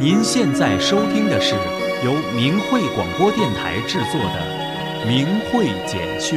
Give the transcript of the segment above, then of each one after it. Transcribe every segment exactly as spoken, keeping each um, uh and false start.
您现在收听的是由明慧广播电台制作的明慧简讯。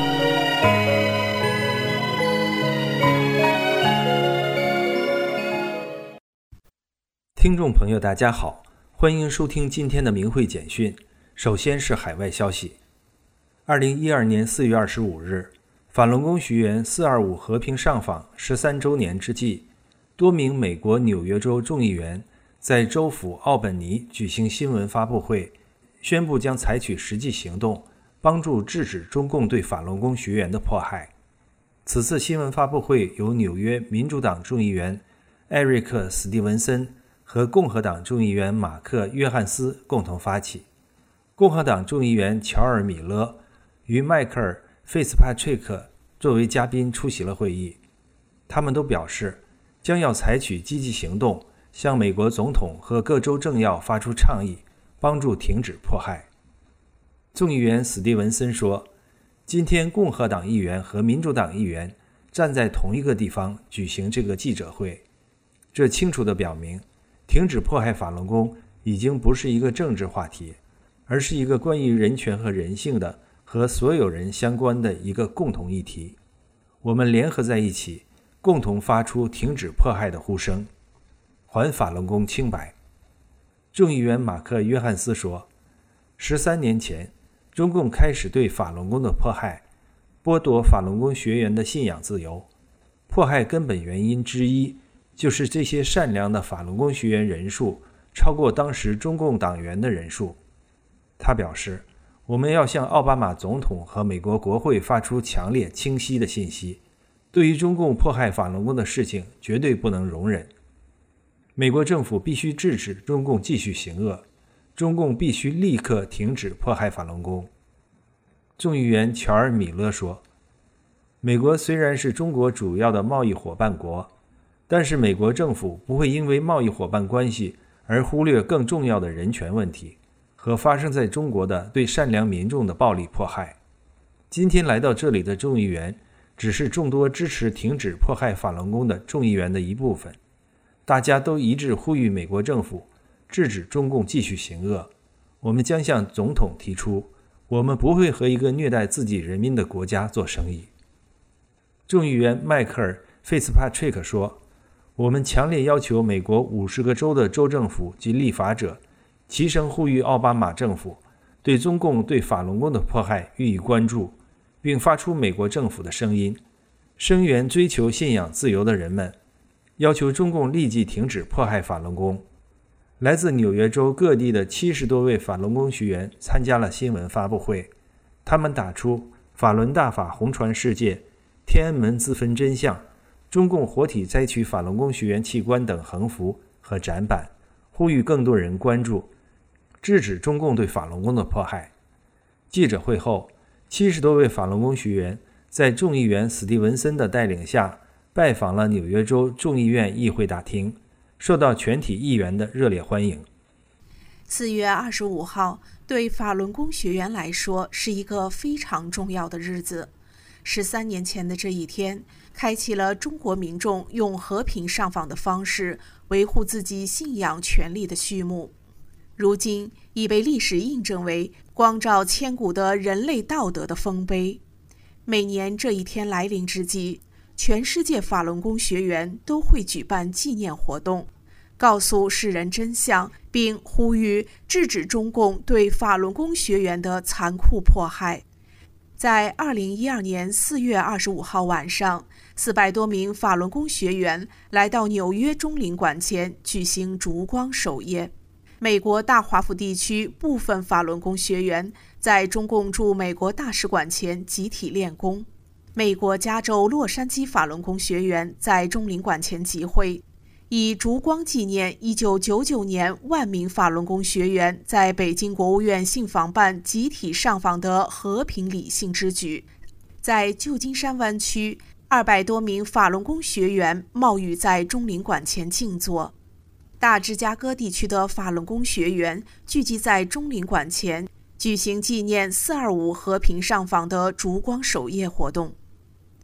听众朋友大家好，欢迎收听今天的明慧简讯。首先是海外消息。二零一二年四月二十五日，法轮功学员四二五和平上访十三周年之际，多名美国纽约州众议员在州府奥本尼举行新闻发布会，宣布将采取实际行动，帮助制止中共对法轮功学员的迫害。此次新闻发布会由纽约民主党众议员艾瑞克·史蒂文森和共和党众议员马克·约翰斯共同发起。共和党众议员乔尔·米勒与迈克尔·费茨帕翠克作为嘉宾出席了会议。他们都表示将要采取积极行动，向美国总统和各州政要发出倡议，帮助停止迫害。众议员史蒂文森说，今天共和党议员和民主党议员站在同一个地方举行这个记者会，这清楚地表明停止迫害法轮功已经不是一个政治话题，而是一个关于人权和人性的和所有人相关的一个共同议题。我们联合在一起，共同发出停止迫害的呼声，还法轮功清白。众议员马克·约翰斯说，十三年前中共开始对法轮功的迫害，剥夺法轮功学员的信仰自由。迫害根本原因之一就是这些善良的法轮功学员人数超过当时中共党员的人数。他表示，我们要向奥巴马总统和美国国会发出强烈清晰的信息，对于中共迫害法轮功的事情绝对不能容忍。美国政府必须制止中共继续行恶，中共必须立刻停止迫害法轮功。众议员乔尔·米勒说，美国虽然是中国主要的贸易伙伴国，但是美国政府不会因为贸易伙伴关系而忽略更重要的人权问题和发生在中国的对善良民众的暴力迫害。今天来到这里的众议员只是众多支持停止迫害法轮功的众议员的一部分，大家都一致呼吁美国政府制止中共继续行恶。我们将向总统提出，我们不会和一个虐待自己人民的国家做生意。众议员迈克尔·费茨帕翠克说，我们强烈要求美国五十个州的州政府及立法者齐声呼吁奥巴马政府对中共对法轮功的迫害予以关注，并发出美国政府的声音，声援追求信仰自由的人们，要求中共立即停止迫害法轮功。来自纽约州各地的七十多位法轮功学员参加了新闻发布会，他们打出法轮大法红传世界，天安门自分真相，中共活体摘取法轮功学员器官等横幅和展板，呼吁更多人关注制止中共对法轮功的迫害。记者会后，七十多位法轮功学员在众议员史蒂文森的带领下拜访了纽约州众议院议会大厅，受到全体议员的热烈欢迎。 四月二十五号对法轮功学员来说是一个非常重要的日子。十三年前的这一天，开启了中国民众用和平上访的方式维护自己信仰权利的序幕。如今已被历史印证为光照千古的人类道德的丰碑。每年这一天来临之际，全世界法轮功学员都会举办纪念活动，告诉世人真相，并呼吁制止中共对法轮功学员的残酷迫害。在二零一二年四月二十五号晚上，四百多名法轮功学员来到纽约中领馆前举行烛光守夜。美国大华府地区部分法轮功学员在中共驻美国大使馆前集体练功。美国加州洛杉矶法轮功学员在中领馆前集会，以烛光纪念一九九九年万名法轮功学员在北京国务院信访办集体上访的和平理性之举。在旧金山湾区，二百多名法轮功学员冒雨在中领馆前静坐。大芝加哥地区的法轮功学员聚集在中领馆前，举行纪念四二五和平上访的烛光守夜活动。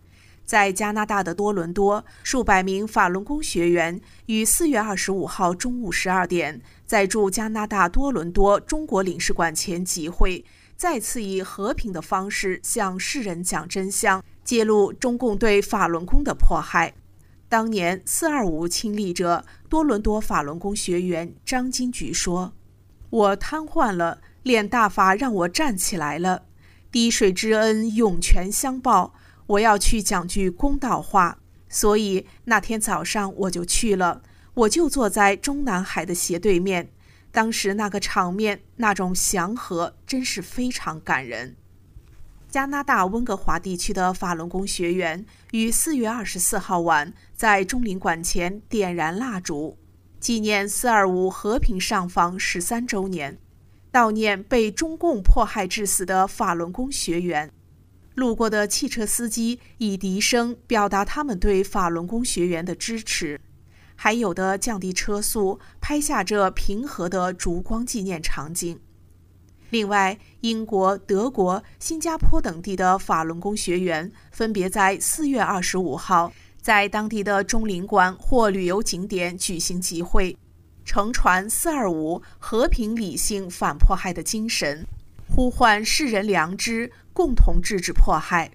在加拿大的多伦多，数百名法轮功学员于四月二十五号中午十二点，在驻加拿大多伦多中国领事馆前集会，再次以和平的方式向世人讲真相，揭露中共对法轮功的迫害。当年四二五亲历者多伦多法轮功学员张金菊说：“我瘫痪了，练大法让我站起来了，滴水之恩涌泉相报，我要去讲句公道话，所以那天早上我就去了，我就坐在中南海的斜对面，当时那个场面，那种祥和，真是非常感人。”加拿大温哥华地区的法轮功学员于四月二十四号晚在中领馆前点燃蜡烛，纪念四二五和平上访十三周年，悼念被中共迫害致死的法轮功学员。路过的汽车司机以笛声表达他们对法轮功学员的支持，还有的降低车速，拍下这平和的烛光纪念场景。另外，英国、德国、新加坡等地的法轮功学员分别在四月二十五号在当地的中领馆或旅游景点举行集会，承传四二五和平理性反迫害的精神，呼唤世人良知，共同制止迫害。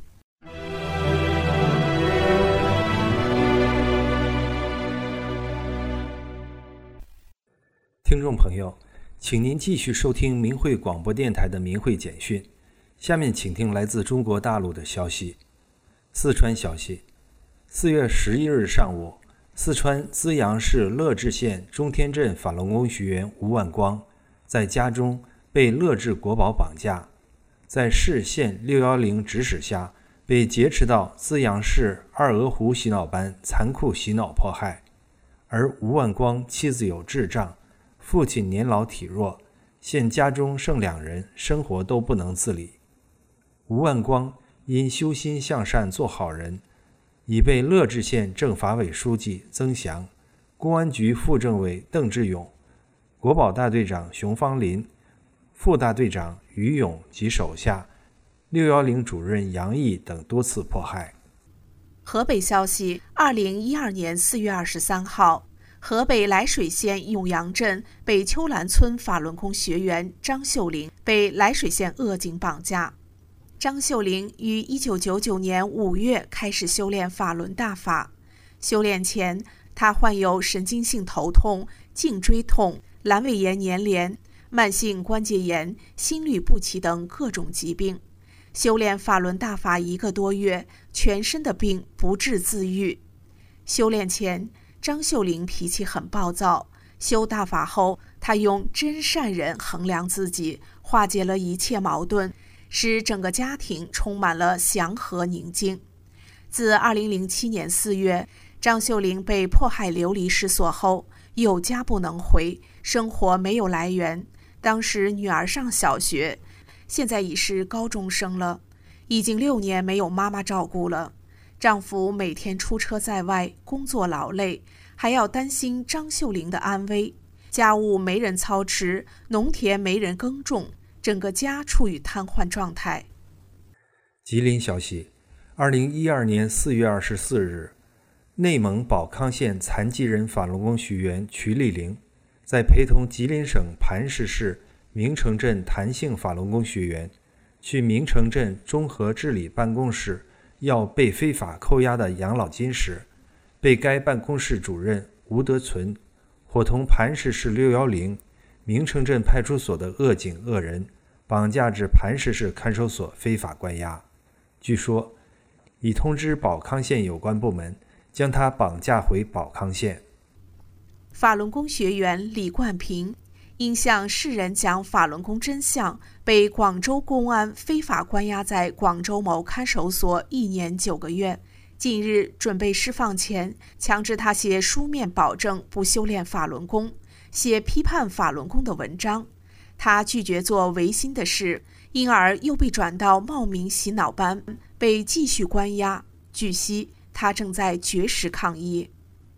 听众朋友，请您继续收听明慧广播电台的明慧简讯。下面请听来自中国大陆的消息。四川消息，四月十一日上午，四川资阳市乐至县中天镇法轮功学员吴万光在家中被乐至国宝绑架，在市县六一零指使下被劫持到资阳市二鹅湖洗脑班残酷洗脑迫害。而吴万光妻子有智障，父亲年老体弱，现家中剩两人，生活都不能自理。吴万光因修心向善做好人，已被乐至县政法委书记曾祥、公安局副政委邓志勇、国保大队长熊方林、副大队长于勇及手下、六一零主任杨毅等多次迫害。 河北消息，二零一二年四月二十三号，河北涞水县永阳镇北秋兰村法轮功学员张秀玲被涞水县恶警绑架。张秀玲于一九九九年五月开始修炼法轮大法，修炼前，她患有神经性头痛、颈椎痛、阑尾炎粘连、慢性关节炎、心律不齐等各种疾病。修炼法轮大法一个多月，全身的病不治自愈。修炼前，张秀玲脾气很暴躁，修大法后，她用真善忍衡量自己，化解了一切矛盾，使整个家庭充满了祥和宁静。自二零零七年四月，张秀玲被迫害流离失所后，有家不能回，生活没有来源。当时女儿上小学，现在已是高中生了，已经六年没有妈妈照顾了。丈夫每天出车在外，工作劳累，还要担心张秀玲的安危。家务没人操持，农田没人耕种，整个家处于瘫痪状态。 吉林消息，二零一二年四月二十四日，内蒙保康县残疾人法轮功学员瞿丽玲，在陪同吉林省磐石市明城镇弹性法轮功学员去明城镇综合治理办公室要被非法扣押的养老金时，被该办公室主任吴德存伙同磐石市六一零明城镇派出所的恶警恶人绑架至磐石市看守所非法关押。据说已通知保康县有关部门将他绑架回保康县。 法轮功学员李冠平因向世人讲法轮功真相，被广州公安非法关押在广州某看守所一年九个月。近日准备释放前，强制他写书面保证不修炼法轮功，写批判法轮功的文章。他拒绝做违心的事，因而又被转到冒名洗脑班，被继续关押。据悉，他正在绝食抗议。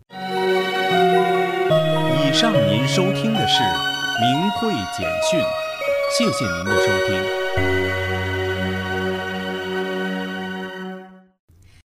以上您收听的是明慧简讯，谢谢您的收听。